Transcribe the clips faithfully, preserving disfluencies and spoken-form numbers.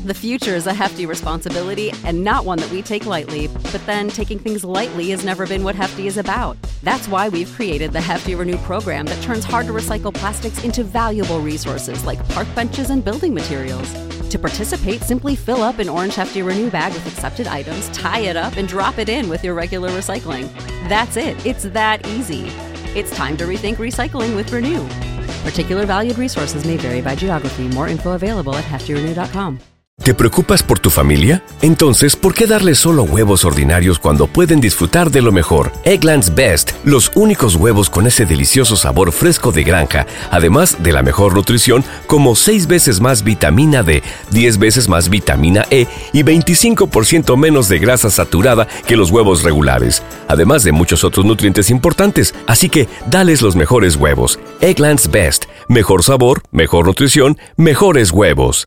The future is a hefty responsibility and not one that we take lightly. But then taking things lightly has never been what Hefty is about. That's why we've created the Hefty Renew program that turns hard-to-recycle plastics into valuable resources like park benches and building materials. To participate, simply fill up an orange Hefty Renew bag with accepted items, tie it up, and drop it in with your regular recycling. That's it. It's that easy. It's time to rethink recycling with Renew. Particular valued resources may vary by geography. More info available at hefty renew dot com. ¿Te preocupas por tu familia? Entonces, ¿por qué darles solo huevos ordinarios cuando pueden disfrutar de lo mejor? Eggland's Best, los únicos huevos con ese delicioso sabor fresco de granja, además de la mejor nutrición, como seis veces más vitamina D, diez veces más vitamina E y veinticinco por ciento menos de grasa saturada que los huevos regulares, además de muchos otros nutrientes importantes. Así que, dales los mejores huevos. Eggland's Best, mejor sabor, mejor nutrición, mejores huevos.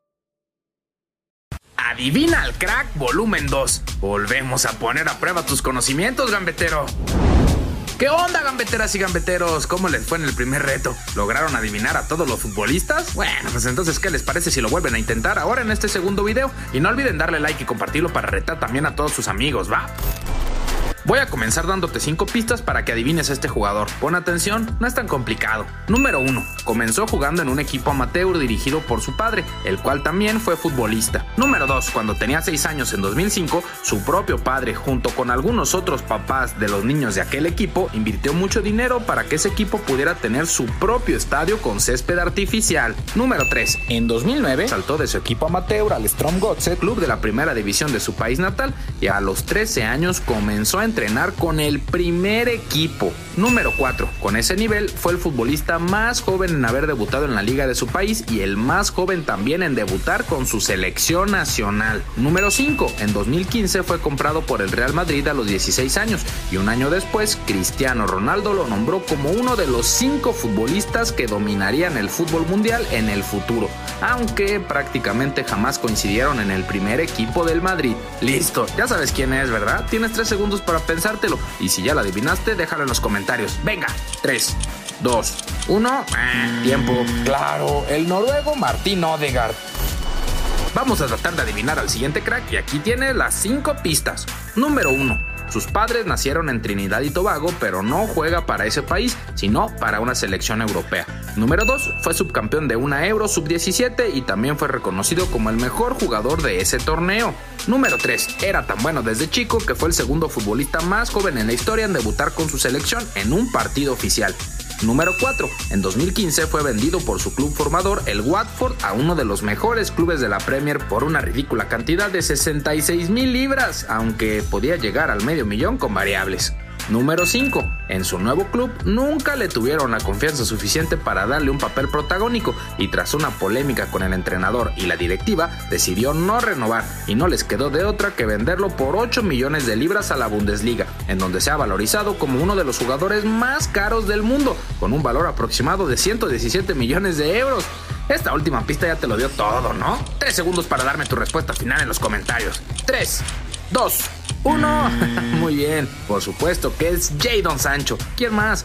Adivina al Crack volumen dos. Volvemos a poner a prueba tus conocimientos, gambetero. ¿Qué onda, gambeteras y gambeteros? ¿Cómo les fue en el primer reto? ¿Lograron adivinar a todos los futbolistas? Bueno, pues entonces, ¿qué les parece si lo vuelven a intentar ahora en este segundo video? Y no olviden darle like y compartirlo para retar también a todos sus amigos, ¿va? Voy a comenzar dándote cinco pistas para que adivines a este jugador. Pon atención, no es tan complicado. Número uno. Comenzó jugando en un equipo amateur dirigido por su padre, el cual también fue futbolista. Número dos. Cuando tenía seis años en dos mil cinco, su propio padre, junto con algunos otros papás de los niños de aquel equipo, invirtió mucho dinero para que ese equipo pudiera tener su propio estadio con césped artificial. Número tres. En dos mil nueve, saltó de su equipo amateur al Strom Godset, club de la primera división de su país natal, y a los trece años comenzó a entrenar con el primer equipo. Número cuatro. Con ese nivel fue el futbolista más joven en haber debutado en la liga de su país y el más joven también en debutar con su selección nacional. Número cinco. En dos mil quince fue comprado por el Real Madrid a los dieciséis años y un año después Cristiano Ronaldo lo nombró como uno de los cinco futbolistas que dominarían el fútbol mundial en el futuro, aunque prácticamente jamás coincidieron en el primer equipo del Madrid. Listo, ya sabes quién es, ¿verdad? Tienes tres segundos para pensártelo y si ya lo adivinaste, déjalo en los comentarios. Venga, tres, dos, uno, ah, tiempo. Claro, el noruego Martin Odegaard. Vamos a tratar de adivinar al siguiente crack y aquí tiene las cinco pistas. Número uno. Sus padres nacieron en Trinidad y Tobago, pero no juega para ese país, sino para una selección europea. Número dos. Fue subcampeón de una Euro sub diecisiete y también fue reconocido como el mejor jugador de ese torneo. Número tres. Era tan bueno desde chico que fue el segundo futbolista más joven en la historia en debutar con su selección en un partido oficial. Número cuatro. En dos mil quince fue vendido por su club formador, el Watford, a uno de los mejores clubes de la Premier por una ridícula cantidad de sesenta y seis mil libras, aunque podía llegar al medio millón con variables. Número cinco. En su nuevo club nunca le tuvieron la confianza suficiente para darle un papel protagónico y tras una polémica con el entrenador y la directiva decidió no renovar y no les quedó de otra que venderlo por ocho millones de libras a la Bundesliga, en donde se ha valorizado como uno de los jugadores más caros del mundo, con un valor aproximado de ciento diecisiete millones de euros. Esta última pista ya te lo dio todo, ¿no? Tres segundos para darme tu respuesta final en los comentarios. Tres, dos, uno. Muy bien, por supuesto que es Jadon Sancho. ¿Quién más?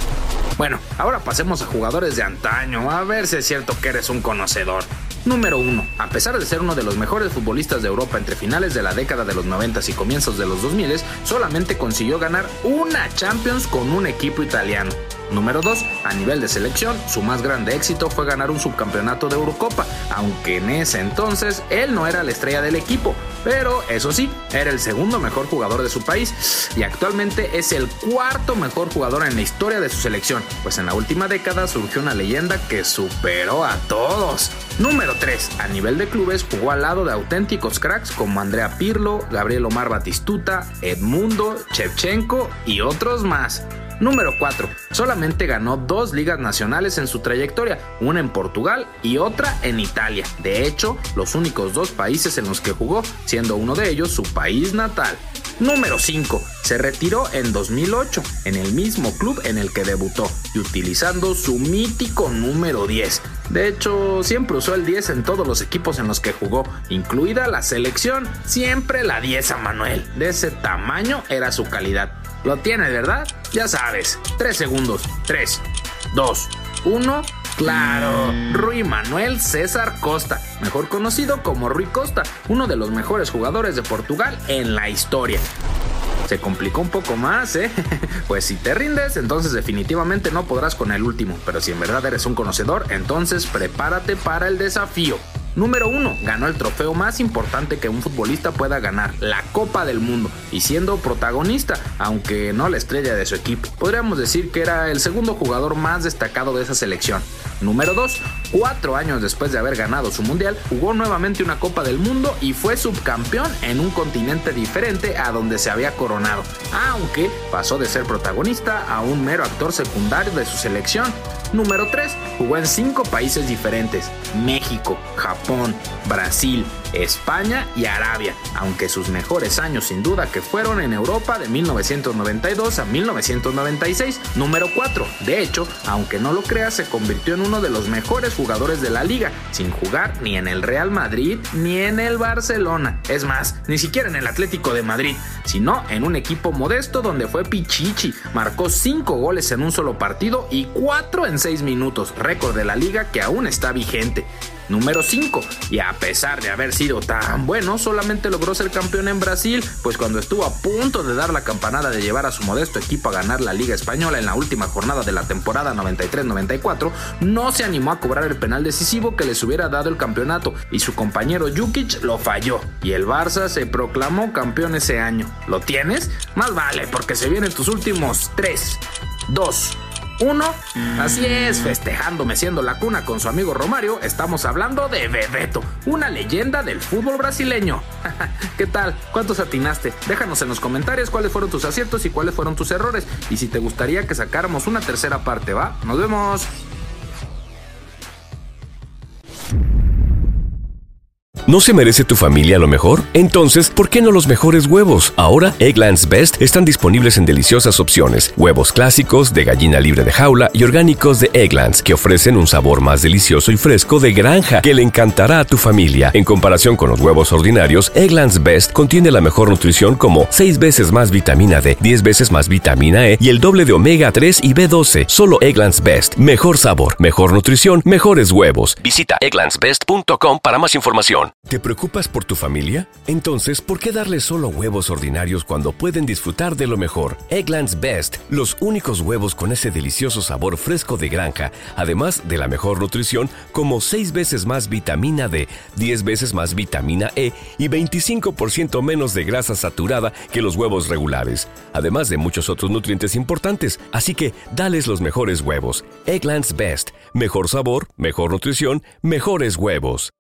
Bueno, ahora pasemos a jugadores de antaño, a ver si es cierto que eres un conocedor. Número uno. A pesar de ser uno de los mejores futbolistas de Europa entre finales de la década de los noventas y comienzos de los dos miles, solamente consiguió ganar una Champions con un equipo italiano. Número dos. A nivel de selección, su más grande éxito fue ganar un subcampeonato de Eurocopa, aunque en ese entonces él no era la estrella del equipo, pero eso sí, era el segundo mejor jugador de su país y actualmente es el cuarto mejor jugador en la historia de su selección, pues en la última década surgió una leyenda que superó a todos. Número tres. A nivel de clubes jugó al lado de auténticos cracks como Andrea Pirlo, Gabriel Omar Batistuta, Edmundo, Shevchenko y otros más. Número cuatro. Solamente ganó dos ligas nacionales en su trayectoria, una en Portugal y otra en Italia. De hecho, los únicos dos países en los que jugó, siendo uno de ellos su país natal. Número cinco. Se retiró en dos mil ocho, en el mismo club en el que debutó, y utilizando su mítico número diez. De hecho, siempre usó el diez en todos los equipos en los que jugó, incluida la selección, siempre la diez a Manuel. De ese tamaño era su calidad. ¿Lo tienes, verdad? Ya sabes. Tres segundos. Tres, dos, uno. Claro, Rui Manuel César Costa, mejor conocido como Rui Costa, uno de los mejores jugadores de Portugal en la historia. Se complicó un poco más, ¿eh? Pues si te rindes, entonces definitivamente no podrás con el último, pero si en verdad eres un conocedor, entonces prepárate para el desafío. Número uno, ganó el trofeo más importante que un futbolista pueda ganar, la Copa del Mundo, y siendo protagonista, aunque no la estrella de su equipo. Podríamos decir que era el segundo jugador más destacado de esa selección. Número dos, cuatro años después de haber ganado su mundial, jugó nuevamente una Copa del Mundo y fue subcampeón en un continente diferente a donde se había coronado, aunque pasó de ser protagonista a un mero actor secundario de su selección. Número tres, jugó en cinco países diferentes: México, Japón, Brasil, España y Arabia, aunque sus mejores años sin duda que fueron en Europa de mil novecientos noventa y dos a mil novecientos noventa y seis. Número cuatro, de hecho, aunque no lo creas, se convirtió en uno de los mejores jugadores de la liga, sin jugar ni en el Real Madrid ni en el Barcelona, es más, ni siquiera en el Atlético de Madrid, sino en un equipo modesto donde fue pichichi. Marcó cinco goles en un solo partido y cuatro en seis minutos, récord de la liga que aún está vigente. Número cinco, y a pesar de haber sido tan bueno, solamente logró ser campeón en Brasil, pues cuando estuvo a punto de dar la campanada de llevar a su modesto equipo a ganar la Liga Española en la última jornada de la temporada noventa y tres noventa y cuatro, no se animó a cobrar el penal decisivo que les hubiera dado el campeonato, y su compañero Jukic lo falló, y el Barça se proclamó campeón ese año. ¿Lo tienes? Más vale, porque se vienen tus últimos tres, dos, uno. Así es, festejándome siendo la cuna con su amigo Romario, estamos hablando de Bebeto, una leyenda del fútbol brasileño. ¿Qué tal? ¿Cuántos atinaste? Déjanos en los comentarios cuáles fueron tus aciertos y cuáles fueron tus errores, y si te gustaría que sacáramos una tercera parte, ¿va? ¡Nos vemos! ¿No se merece tu familia lo mejor? Entonces, ¿por qué no los mejores huevos? Ahora, Eggland's Best están disponibles en deliciosas opciones. Huevos clásicos, de gallina libre de jaula y orgánicos de Eggland's, que ofrecen un sabor más delicioso y fresco de granja que le encantará a tu familia. En comparación con los huevos ordinarios, Eggland's Best contiene la mejor nutrición como seis veces más vitamina D, diez veces más vitamina E y el doble de omega tres y B doce. Solo Eggland's Best. Mejor sabor, mejor nutrición, mejores huevos. Visita egglands best punto com para más información. ¿Te preocupas por tu familia? Entonces, ¿por qué darles solo huevos ordinarios cuando pueden disfrutar de lo mejor? Eggland's Best, los únicos huevos con ese delicioso sabor fresco de granja, además de la mejor nutrición como seis veces más vitamina D, diez veces más vitamina E y veinticinco por ciento menos de grasa saturada que los huevos regulares, además de muchos otros nutrientes importantes. Así que, dales los mejores huevos. Eggland's Best, mejor sabor, mejor nutrición, mejores huevos.